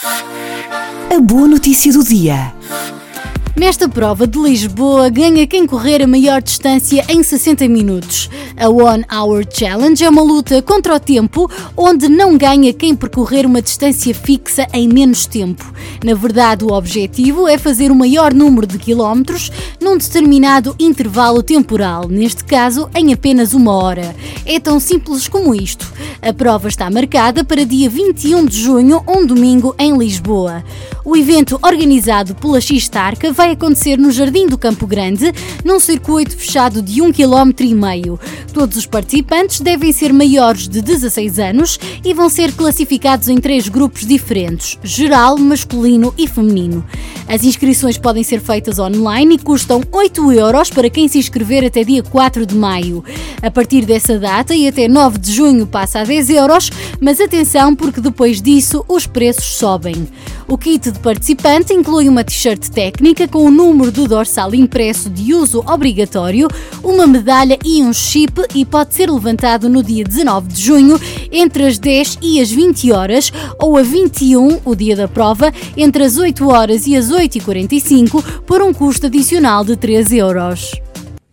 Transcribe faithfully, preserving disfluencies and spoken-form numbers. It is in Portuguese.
A boa notícia do dia. Nesta prova de Lisboa, ganha quem correr a maior distância em sessenta minutos. A One Hour Challenge é uma luta contra o tempo, onde não ganha quem percorrer uma distância fixa em menos tempo. Na verdade, o objetivo é fazer o maior número de quilómetros num determinado intervalo temporal, neste caso em apenas uma hora. É tão simples como isto. A prova está marcada para dia vinte e um de junho, um domingo, em Lisboa. O evento, organizado pela X-Tarca, vai acontecer no Jardim do Campo Grande, num circuito fechado de um quilómetro e meio. Todos os participantes devem ser maiores de dezasseis anos e vão ser classificados em três grupos diferentes: geral, masculino e feminino. As inscrições podem ser feitas online e custam oito euros para quem se inscrever até dia quatro de maio. A partir dessa data e até nove de junho passa a dez euros, mas atenção porque depois disso os preços sobem. O kit de participante inclui uma t-shirt técnica com o número do dorsal impresso de uso obrigatório, uma medalha e um chip, e pode ser levantado no dia dezanove de junho entre as dez e as vinte horas ou a vinte e um, o dia da prova, entre as oito horas e as oito e quarenta e cinco, por um custo adicional de três euros.